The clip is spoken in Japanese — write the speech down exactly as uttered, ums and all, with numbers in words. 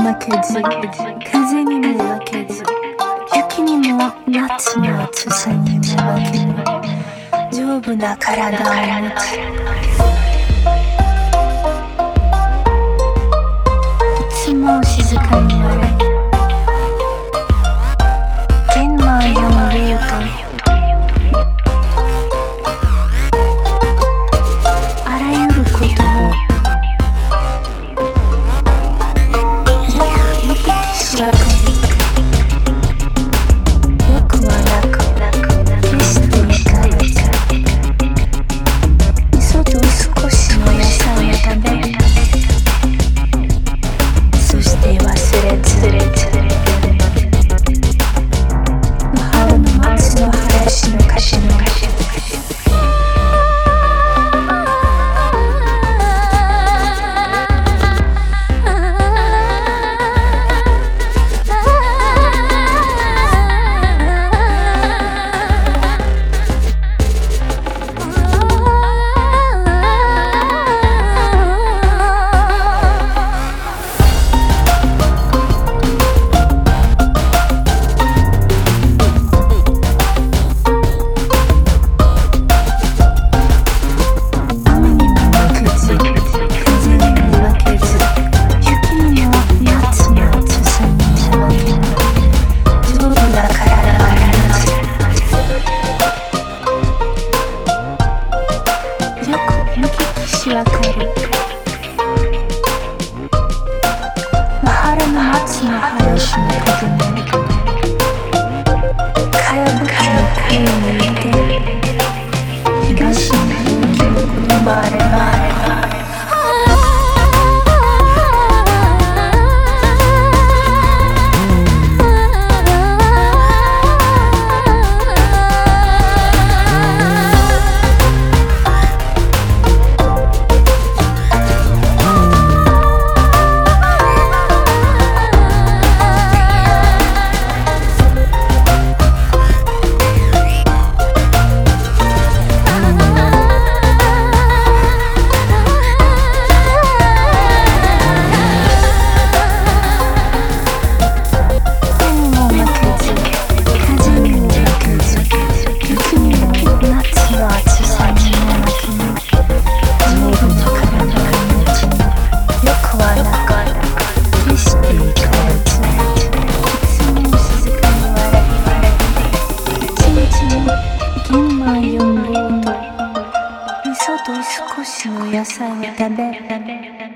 負けず、風にも負けず、雪にも夏の暑さにも負けぬ丈夫な体を持つ。いつも静かに笑い、玄米呼んでゆとあらゆることをしわくよくはなく決していかれず、味噌と少しの野菜を食べ、そして忘れず春の松の林の歌詞の歌詞わかる。春の松の林の風もかやぶきの声に似て、東の風景の言葉あれば少しの野菜を食べ